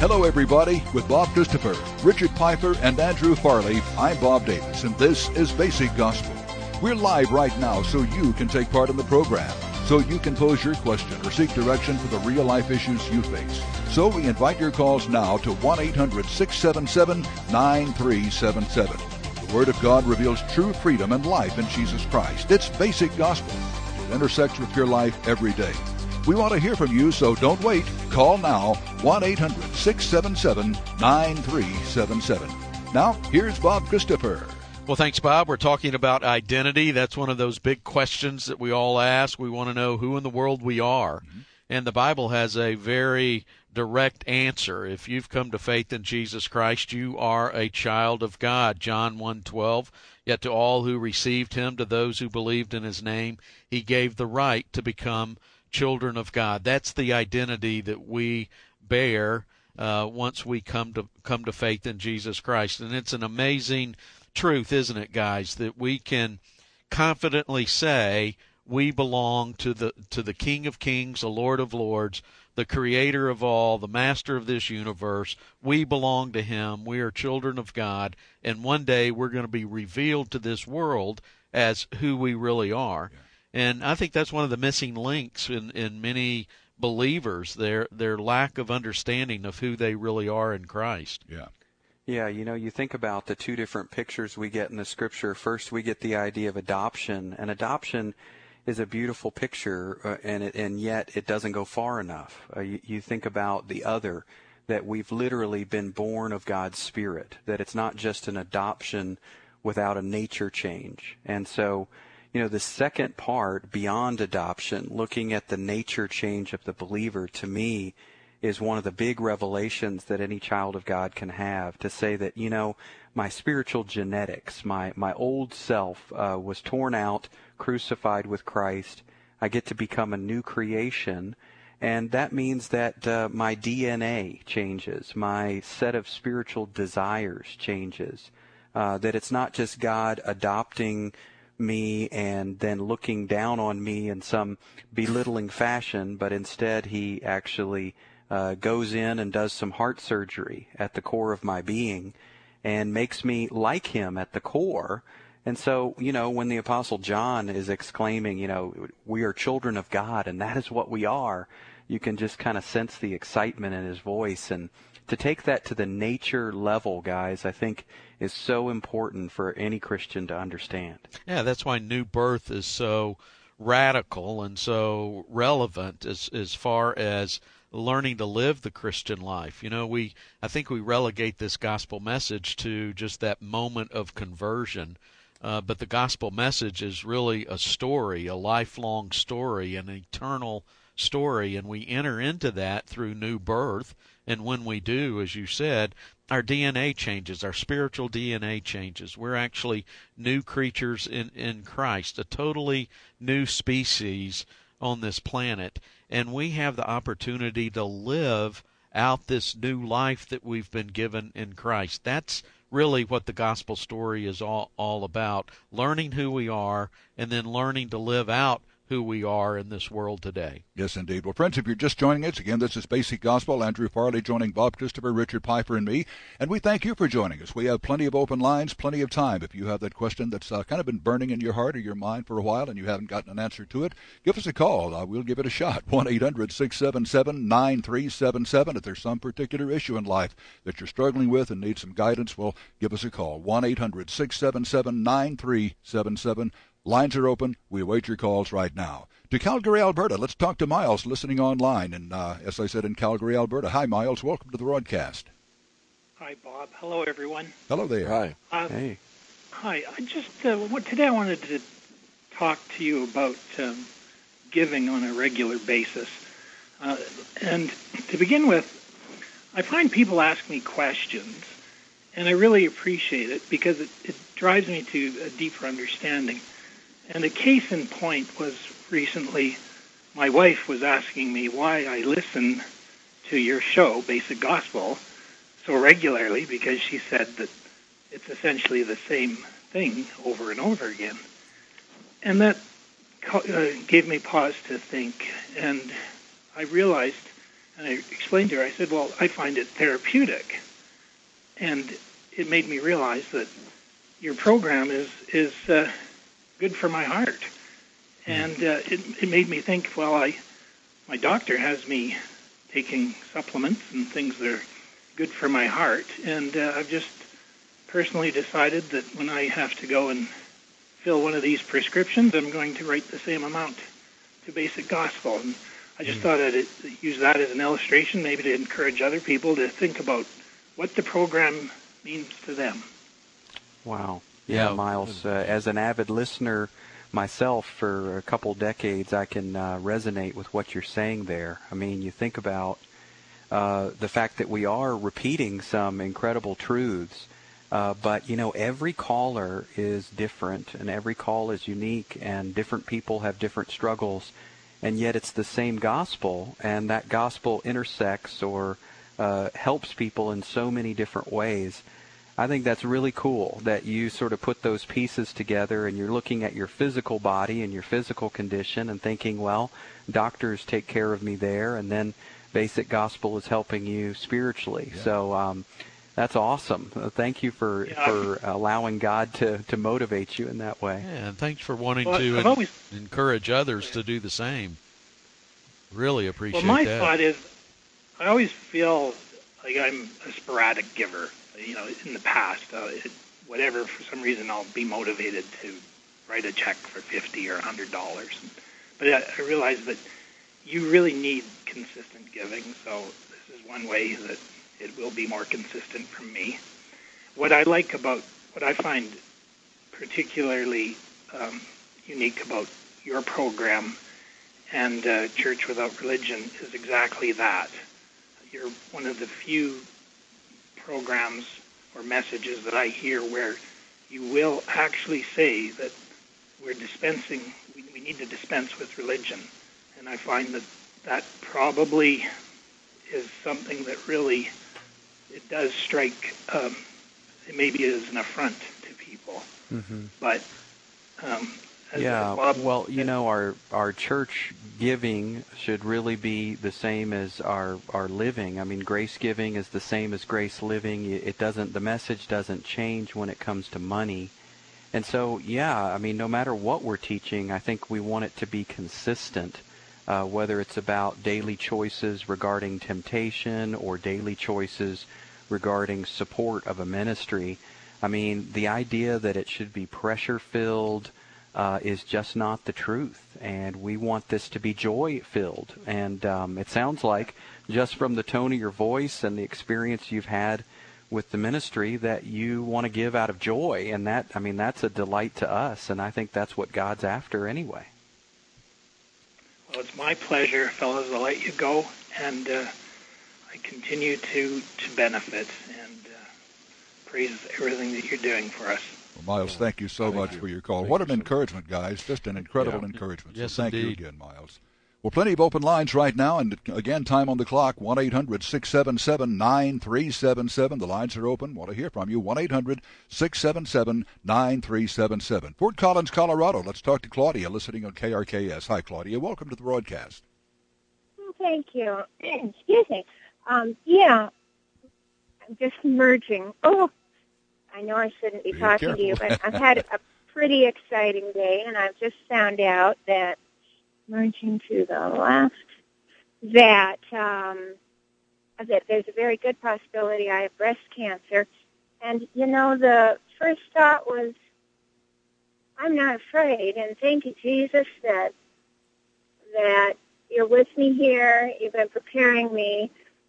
Hello, everybody. With Bob Christopher, Richard Piper, and Andrew Farley, I'm Bob Davis, and this is Basic Gospel. We're live right now so you can take part in the program, so you can pose your question or seek direction for the real-life issues you face. So we invite your calls now to 1-800-677-9377. The Word of God reveals true freedom and life in Jesus Christ. It's Basic Gospel. It intersects with your life every day. We want to hear from you, so don't wait. Call now, 1-800-677-9377. Now, here's Bob Christopher. Well, thanks, Bob. We're talking about identity. That's one of those big questions that we all ask. We want to know who in the world we are. Mm-hmm. And the Bible has a very direct answer. If you've come to faith in Jesus Christ, you are a child of God. John 1:12, yet to all who received him, to those who believed in his name, he gave the right to become children of God. That's the identity that we bear once we come to faith in Jesus Christ. And it's an amazing truth, isn't it, guys, that we can confidently say we belong to the King of Kings, the Lord of Lords, the Creator of all, the Master of this universe. We belong to him. We are children of God, and one day we're going to be revealed to this world as who we really are. Yeah. And I think that's one of the missing links in many believers, their lack of understanding of who they really are in Christ. Yeah. Yeah, you think about the two different pictures we get in the Scripture. First, we get the idea of adoption, and adoption is a beautiful picture, and yet it doesn't go far enough. You think about the other, that we've literally been born of God's Spirit, that it's not just an adoption without a nature change. And so, the second part, beyond adoption, looking at the nature change of the believer, to me, is one of the big revelations that any child of God can have, to say that, my spiritual genetics, my old self was torn out, crucified with Christ. I get to become a new creation, and that means that my DNA changes, my set of spiritual desires changes, that it's not just God adopting me and then looking down on me in some belittling fashion, but instead he actually goes in and does some heart surgery at the core of my being and makes me like him at the core. And so, when the Apostle John is exclaiming, we are children of God, and that is what we are, you can just kind of sense the excitement in his voice. And to take that to the nature level, guys, I think is so important for any Christian to understand. Yeah, that's why new birth is so radical and so relevant as far as learning to live the Christian life. I think we relegate this gospel message to just that moment of conversion, but the gospel message is really a story, a lifelong story, an eternal story, and we enter into that through new birth. And when we do, as you said, our DNA changes, our spiritual DNA changes. We're actually new creatures in Christ, a totally new species on this planet. And we have the opportunity to live out this new life that we've been given in Christ. That's really what the gospel story is all about, learning who we are and then learning to live out who we are in this world today. Yes, indeed. Well, friends, if you're just joining us, again, this is Basic Gospel. Andrew Farley joining Bob Christopher, Richard Piper, and me. And we thank you for joining us. We have plenty of open lines, plenty of time. If you have that question that's kind of been burning in your heart or your mind for a while and you haven't gotten an answer to it, give us a call. We'll give it a shot. 1-800-677-9377. If there's some particular issue in life that you're struggling with and need some guidance, well, give us a call. 1-800-677-9377. Lines are open. We await your calls right now. To Calgary, Alberta, let's talk to Miles listening online. And as I said, in Calgary, Alberta. Hi, Miles. Welcome to the broadcast. Hi, Bob. Hello, everyone. Hello there. Hi. Hey. Hi. I just today I wanted to talk to you about giving on a regular basis. And to begin with, I find people ask me questions, and I really appreciate it because it drives me to a deeper understanding. And a case in point was recently my wife was asking me why I listen to your show, Basic Gospel, so regularly, because she said that it's essentially the same thing over and over again. And that gave me pause to think, and I realized And I explained to her, I said, well, I find it therapeutic. And it made me realize that your program is good for my heart. And it made me think, well, my doctor has me taking supplements and things that are good for my heart. And I've just personally decided that when I have to go and fill one of these prescriptions, I'm going to write the same amount to Basic Gospel. And I just thought I'd use that as an illustration, maybe to encourage other people to think about what the program means to them. Wow. Yeah, Miles, as an avid listener myself for a couple decades, I can resonate with what you're saying there. I mean, you think about the fact that we are repeating some incredible truths, but, you know, every caller is different, and every call is unique, and different people have different struggles, and yet it's the same gospel, and that gospel intersects or helps people in so many different ways. I think that's really cool that you sort of put those pieces together and you're looking at your physical body and your physical condition and thinking, well, doctors take care of me there, and then Basic Gospel is helping you spiritually. Yeah. So that's awesome. Thank you for allowing God to motivate you in that way. Yeah, and thanks for wanting to encourage others to do the same. Really appreciate that. Well, my thought is I always feel like I'm a sporadic giver. You know, in the past, whatever, for some reason, I'll be motivated to write a check for $50 or $100. But I realize that you really need consistent giving, so this is one way that it will be more consistent from me. What I find particularly unique about your program and Church Without Religion is exactly that. You're one of the few programs or messages that I hear where you will actually say that we're dispensing, we need to dispense with religion. And I find that probably is something that really, it does strike, it maybe is an affront to people. Mm-hmm. But well, you know, our church giving should really be the same as our living. I mean, grace giving is the same as grace living. The message doesn't change when it comes to money. And so, I mean, no matter what we're teaching, I think we want it to be consistent, whether it's about daily choices regarding temptation or daily choices regarding support of a ministry. I mean, the idea that it should be pressure-filled is just not the truth, and we want this to be joy-filled. And it sounds like, just from the tone of your voice and the experience you've had with the ministry, that you want to give out of joy, and that's a delight to us, and I think that's what God's after anyway. Well, it's my pleasure, fellows. I'll let you go, and I continue to benefit and praise everything that you're doing for us. Well, Miles, thank you so much for your call. What an encouragement, guys. Just an incredible encouragement. Yes, so thank indeed. you again, Miles. Well, plenty of open lines right now, and again, time on the clock, 1-800-677-9377. The lines are open. Want to hear from you, 1-800-677-9377. Fort Collins, Colorado. Let's talk to Claudia, listening on KRKS. Hi, Claudia. Welcome to the broadcast. Thank you. Excuse me. I'm just merging. Oh, I know I shouldn't be talking to you, but I've had a pretty exciting day, and I've just found out that, merging to the left, that there's a very good possibility I have breast cancer. And, you know, the first thought was, I'm not afraid, and thank you, Jesus, that you're with me here, you've been preparing me,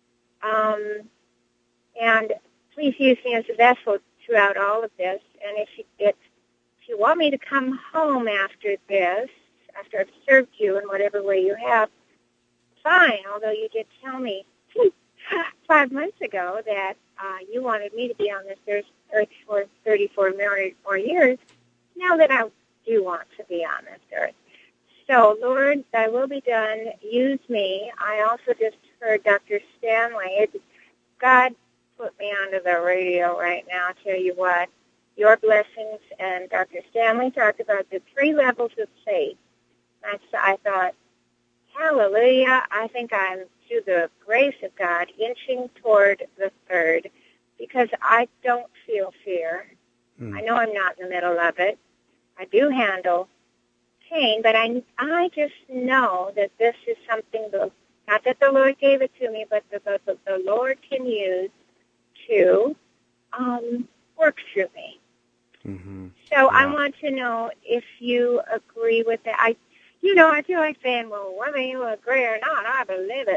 and please use me as a vessel throughout all of this. And if you want me to come home after this, after I've served you in whatever way you have, fine, although you did tell me 5 months ago that you wanted me to be on this earth for 34 more years, now that I do want to be on this earth. So, Lord, thy will be done. Use me. I also just heard Dr. Stanley. God put me onto the radio right now. I'll tell you what, your blessings, and Dr. Stanley talked about the 3 levels of faith. I thought, hallelujah. Leah, I think I'm, through the grace of God, inching toward the third because I don't feel fear. I know I'm not in the middle of it. I do handle pain, but I just know that this is something, not that the Lord gave it to me, but the Lord can use to work through me. Mm-hmm. So I want to know if you agree with that. I feel like saying, well, whether you agree or not, I believe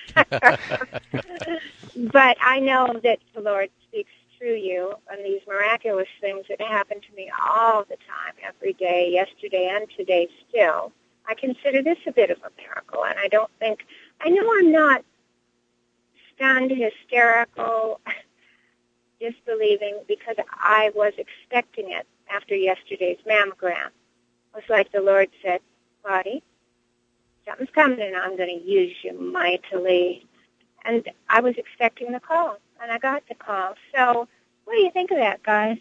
it. But I know that the Lord speaks through you and these miraculous things that happen to me all the time, every day, yesterday and today still. I consider this a bit of a miracle, and I know I'm not stunned, hysterical, disbelieving, because I was expecting it after yesterday's mammogram. It was like the Lord said, Claudie, something's coming and I'm going to use you mightily. And I was expecting the call, and I got the call. So what do you think of that, guys?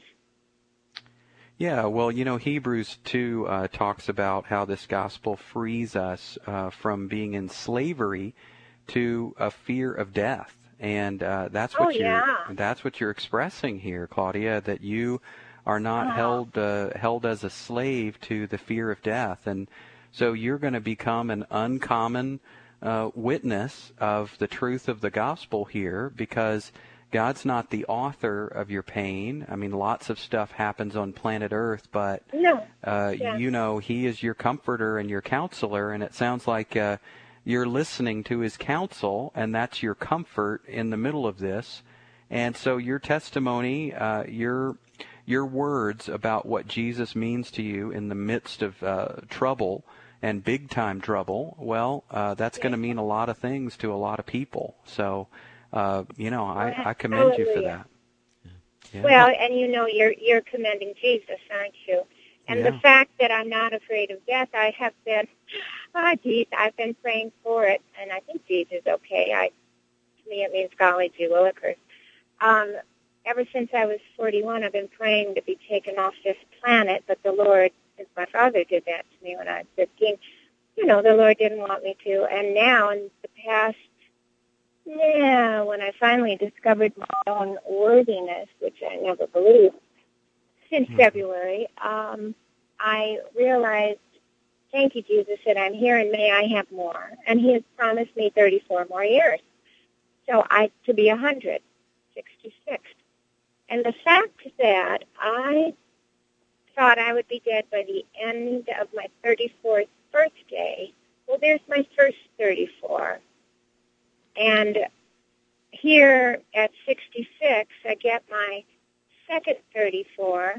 Yeah, well, Hebrews 2 talks about how this gospel frees us from being in slavery to a fear of death. And that's what you're expressing here, Claudia, that you are not held as a slave to the fear of death. And so you're going to become an uncommon witness of the truth of the gospel here, because God's not the author of your pain. I mean, lots of stuff happens on planet Earth, but He is your comforter and your counselor, and it sounds like you're listening to His counsel, and that's your comfort in the middle of this. And so your testimony, your words about what Jesus means to you in the midst of trouble, and big-time trouble, well, that's going to mean a lot of things to a lot of people. So, I commend you for that. Yeah. Well, and you're commending Jesus, aren't you? And the fact that I'm not afraid of death, I have been, I've been praying for it, and I think Jesus is okay. To me, it means golly gee willikers. Ever since I was 41, I've been praying to be taken off this planet, but the Lord, since my father did that to me when I was 15, the Lord didn't want me to. And now, in the past, when I finally discovered my own worthiness, which I never believed, since February, I realized, thank you, Jesus, that I'm here, and may I have more. And He has promised me 34 more years. So to be 100, 66. And the fact that I thought I would be dead by the end of my 34th birthday, well, there's my first 34. And here at 66, I get my second 34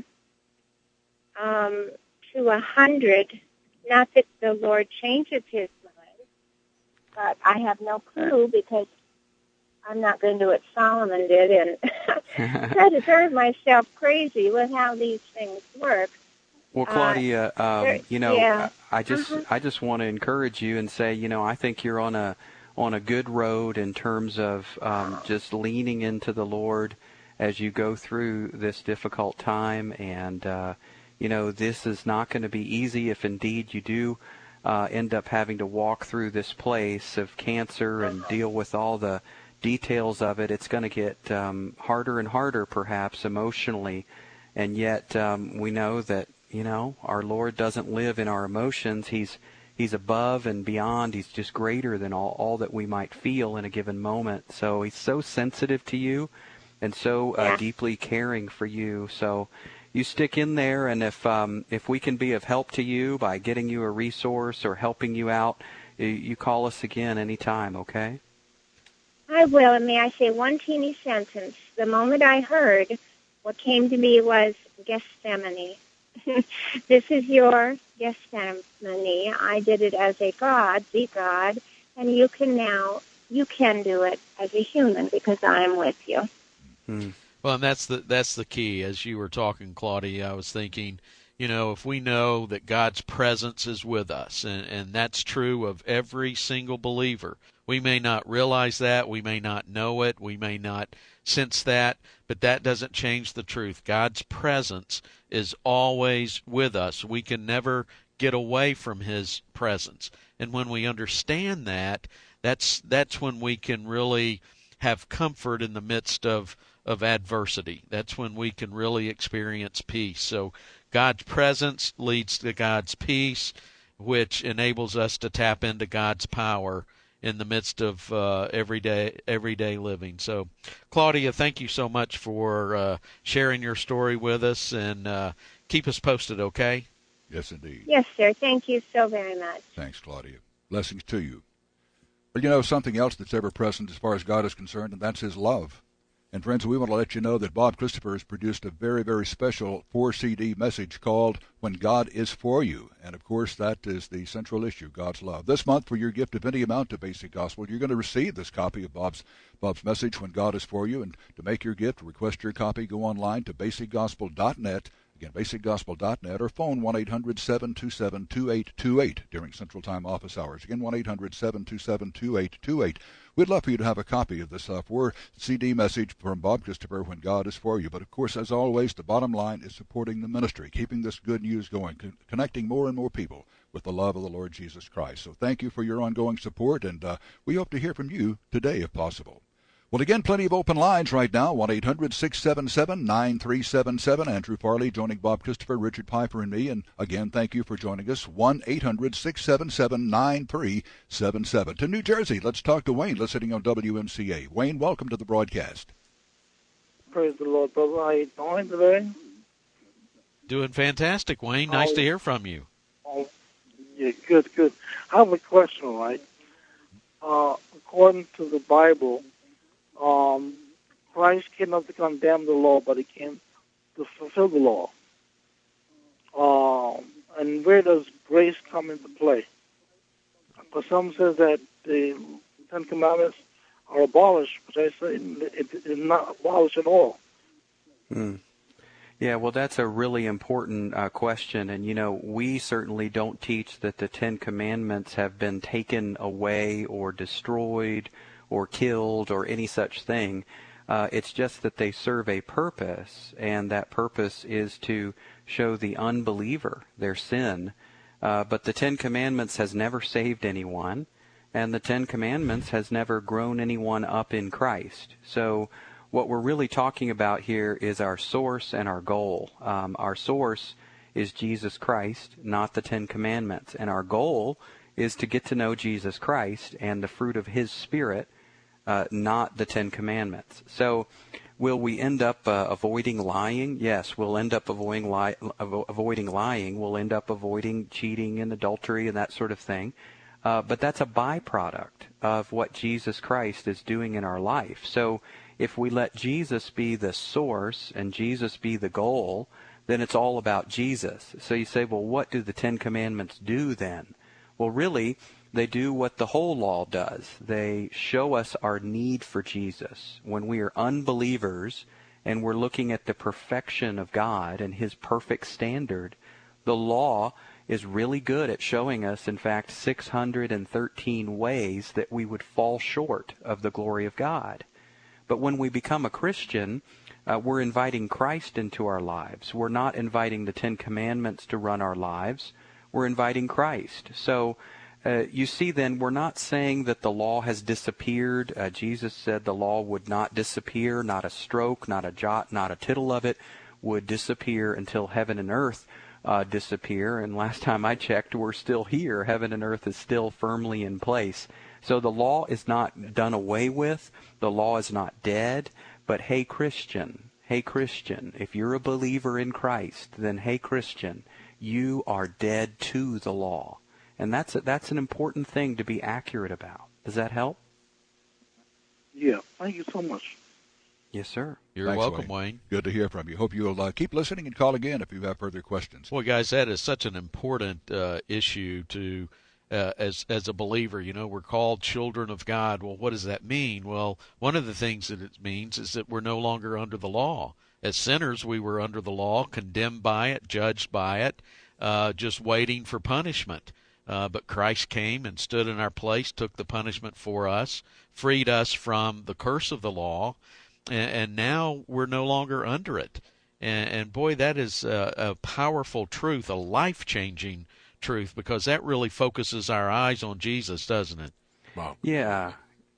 to 100. Not that the Lord changes His mind, but I have no clue, because I'm not going to do what Solomon did and try to drive myself crazy with how these things work. Well, Claudia, I just want to encourage you and say, I think you're on a good road in terms of just leaning into the Lord as you go through this difficult time. And, this is not going to be easy if indeed you do end up having to walk through this place of cancer and deal with all the details of it. It's going to get harder and harder, perhaps, emotionally. And yet we know that, our Lord doesn't live in our emotions. He's above and beyond. He's just greater than all that we might feel in a given moment. So He's so sensitive to you and so deeply caring for you. So you stick in there, and if we can be of help to you by getting you a resource or helping you out, you call us again anytime, okay? I will, and may I say one teeny sentence? The moment I heard, what came to me was Gethsemane. This is your Gethsemane. I did it as a God, the God, and you can do it as a human, because I am with you. Well, and that's the key. As you were talking, Claudia, I was thinking, if we know that God's presence is with us, and that's true of every single believer. We may not realize that, we may not know it, we may not sense that, but that doesn't change the truth. God's presence is always with us. We can never get away from His presence. And when we understand that, that's when we can really have comfort in the midst of adversity. That's when we can really experience peace. So God's presence leads to God's peace, which enables us to tap into God's power in the midst of everyday living. So, Claudia, thank you so much for sharing your story with us, and keep us posted, okay? Yes, indeed. Yes, sir. Thank you so very much. Thanks, Claudia. Blessings to you. But you know, something else that's ever present as far as God is concerned, and that's his love. And friends, we want to let you know that Bob Christopher has produced a very, very special 4-CD message called When God is For You. And of course, that is the central issue, God's love. This month, for your gift of any amount to Basic Gospel, you're going to receive this copy of Bob's message, When God is For You. And to make your gift, request your copy, go online to basicgospel.net. Again, basicgospel.net, or phone 1-800-727-2828 during Central Time office hours. Again, 1-800-727-2828. We'd love for you to have a copy of this 4-CD message from Bob Christopher, When God is For You. But, of course, as always, the bottom line is supporting the ministry, keeping this good news going, connecting more and more people with the love of the Lord Jesus Christ. So thank you for your ongoing support, and we hope to hear from you today if possible. Well, again, plenty of open lines right now, 1-800-677-9377. Andrew Farley joining Bob Christopher, Richard Piper, and me. And again, thank you for joining us, 1-800-677-9377. To New Jersey, let's talk to Wayne, listening on WMCA. Wayne, welcome to the broadcast. Praise the Lord, brother. How are you doing today? Doing fantastic, Wayne. Nice to hear from you. Oh, yeah, good. I have a question, right? According to the Bible, Christ came not to condemn the law, but he came to fulfill the law. And where does grace come into play? But some says that the Ten Commandments are abolished, but I say it is not abolished at all. Yeah, well, that's a really important question. And, you know, we certainly don't teach that the Ten Commandments have been taken away or destroyed or killed or any such thing. It's just that they serve a purpose, and that purpose is to show the unbeliever their sin. But the Ten Commandments has never saved anyone, and the Ten Commandments has never grown anyone up in Christ. So what we're really talking about here is our source and our goal. Our source is Jesus Christ, not the Ten Commandments. And our goal is to get to know Jesus Christ and the fruit of his Spirit, not the Ten Commandments. So will we end up avoiding lying? Yes, we'll end up avoiding lying. We'll end up avoiding cheating and adultery and that sort of thing. But that's a byproduct of what Jesus Christ is doing in our life. So if we let Jesus be the source and Jesus be the goal, then it's all about Jesus. So you say, well, what do the Ten Commandments do then? Well, really, they do what the whole law does. They show us our need for Jesus. When we are unbelievers and we're looking at the perfection of God and his perfect standard, the law is really good at showing us, in fact, 613 ways that we would fall short of the glory of God. But when we become a Christian, we're inviting Christ into our lives. We're not inviting the Ten Commandments to run our lives. We're inviting Christ. So you see then, we're not saying that the law has disappeared. Jesus said the law would not disappear, not a stroke, not a jot, not a tittle of it would disappear until heaven and earth disappear. And last time I checked, we're still here. Heaven and earth is still firmly in place. So the law is not done away with. The law is not dead. But hey, Christian, if you're a believer in Christ, then hey, Christian, you are dead to the law. And that's an important thing to be accurate about. Does that help? Yeah. Thank you so much. Yes, sir. You're Thanks, welcome, Wayne. Good to hear from you. Hope you'll keep listening and call again if you have further questions. Well, guys, that is such an important issue to as a believer. You know, we're called children of God. Well, what does that mean? Well, one of the things that it means is that we're no longer under the law. As sinners, we were under the law, condemned by it, judged by it, just waiting for punishment. But Christ came and stood in our place, took the punishment for us, freed us from the curse of the law, and now we're no longer under it. And boy, that is a powerful truth, a life-changing truth, because that really focuses our eyes on Jesus, doesn't it? Bob. Yeah,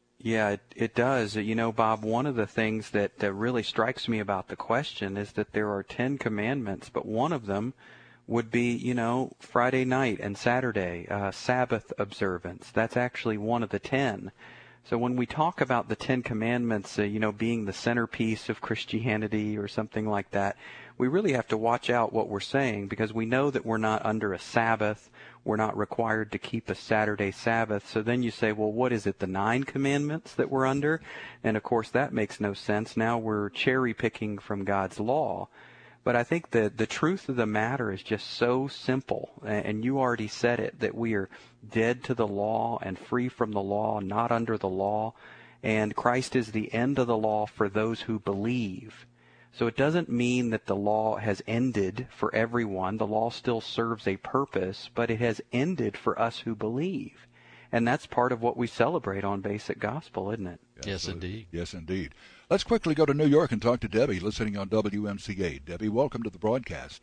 it does. You know, Bob, one of the things that really strikes me about the question is that there are 10 commandments, but one of them would be, you know, Friday night and Saturday, Sabbath observance. That's actually one of the 10. So when we talk about the 10 commandments, you know, being the centerpiece of Christianity or something like that, we really have to watch out what we're saying, because we know that we're not under a Sabbath. We're not required to keep a Saturday Sabbath. So then you say, well, what is it, the 9 commandments that we're under? And of course that makes no sense. Now we're cherry picking from God's law. But I think that the truth of the matter is just so simple, and you already said it, that we are dead to the law and free from the law, not under the law, and Christ is the end of the law for those who believe. So it doesn't mean that the law has ended for everyone. The law still serves a purpose, but it has ended for us who believe. And that's part of what we celebrate on Basic Gospel, isn't it? Yes, indeed. Yes, indeed. Let's quickly go to New York and talk to Debbie, listening on WMCA. Debbie, welcome to the broadcast.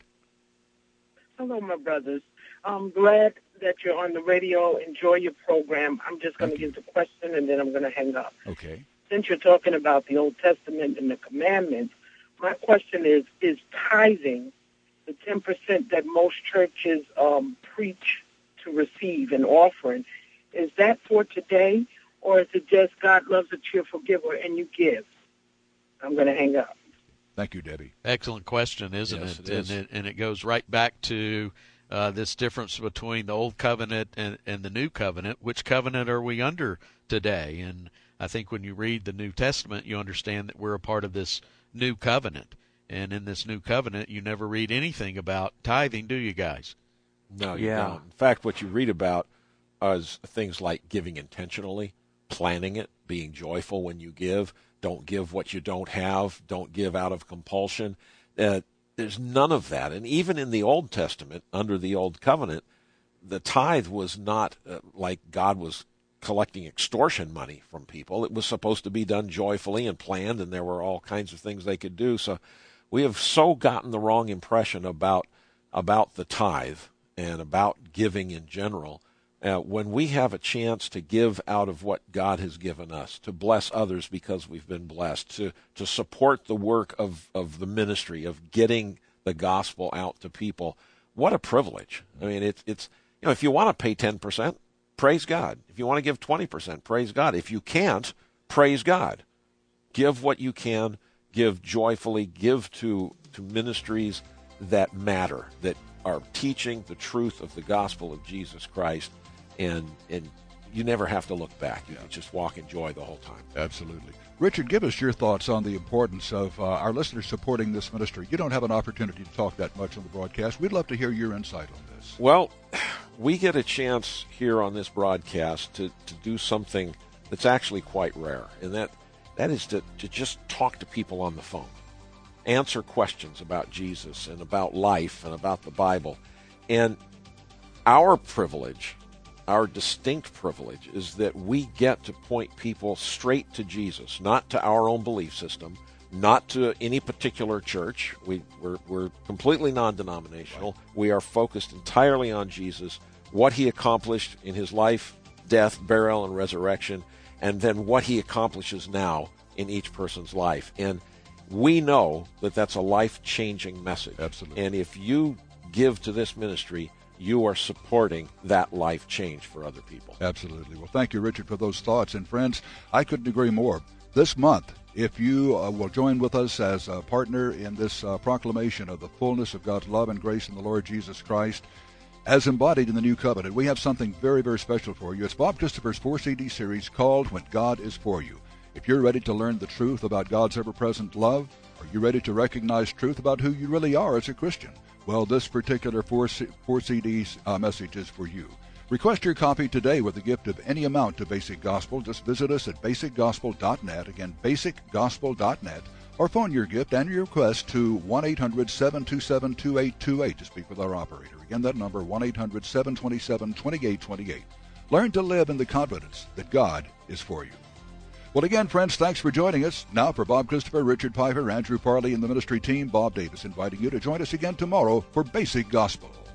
Hello, my brothers. I'm glad that you're on the radio. Enjoy your program. I'm just going to give the question, and then I'm going to hang up. Okay. Since you're talking about the Old Testament and the commandments, my question is tithing, the 10% that most churches preach to receive an offering, is that for today, or is it just God loves a cheerful giver and you give? I'm going to hang up. Thank you, Debbie. Excellent question, isn't Yes, it? it is. And it goes right back to this difference between the Old Covenant and the New Covenant. Which covenant are we under today? And I think when you read the New Testament, you understand that we're a part of this New Covenant. And in this New Covenant, you never read anything about tithing, do you guys? No, you Yeah. don't. In fact, what you read about is things like giving intentionally, planning it, being joyful when you give. Don't give what you don't have. Don't give out of compulsion. There's none of that. And even in the Old Testament, under the Old Covenant, the tithe was not like God was collecting extortion money from people. It was supposed to be done joyfully and planned, and there were all kinds of things they could do. So we have so gotten the wrong impression about the tithe and about giving in general. When we have a chance to give out of what God has given us, to bless others because we've been blessed, to support the work of the ministry, of getting the gospel out to people, what a privilege. I mean, it's you know, if you want to pay 10%, praise God. If you want to give 20%, praise God. If you can't, praise God. Give what you can, give joyfully, give to ministries that matter, that are teaching the truth of the gospel of Jesus Christ. And you never have to look back. You can just walk in joy the whole time. Absolutely. Richard, give us your thoughts on the importance of our listeners supporting this ministry. You don't have an opportunity to talk that much on the broadcast. We'd love to hear your insight on this. Well, we get a chance here on this broadcast to do something that's actually quite rare, and that is to just talk to people on the phone, answer questions about Jesus and about life and about the Bible. And our privilege, our distinct privilege, is that we get to point people straight to Jesus, not to our own belief system, not to any particular church. We're completely non-denominational. We are focused entirely on Jesus, what he accomplished in his life, death, burial, and resurrection, and then what he accomplishes now in each person's life. And we know that that's a life-changing message. Absolutely. And if you give to this ministry, you are supporting that life change for other people. Absolutely. Well, thank you, Richard, for those thoughts. And friends, I couldn't agree more. This month, if you will join with us as a partner in this proclamation of the fullness of God's love and grace in the Lord Jesus Christ, as embodied in the New Covenant, we have something very, very special for you. It's Bob Christopher's 4-CD series called When God is For You. If you're ready to learn the truth about God's ever-present love, are you ready to recognize truth about who you really are as a Christian? Well, this particular 4 CDs message is for you. Request your copy today with a gift of any amount to Basic Gospel. Just visit us at basicgospel.net. Again, basicgospel.net. Or phone your gift and your request to 1-800-727-2828 to speak with our operator. Again, that number, 1-800-727-2828. Learn to live in the confidence that God is for you. Well, again, friends, thanks for joining us. Now, for Bob Christopher, Richard Piper, Andrew Farley, and the ministry team, Bob Davis inviting you to join us again tomorrow for Basic Gospel.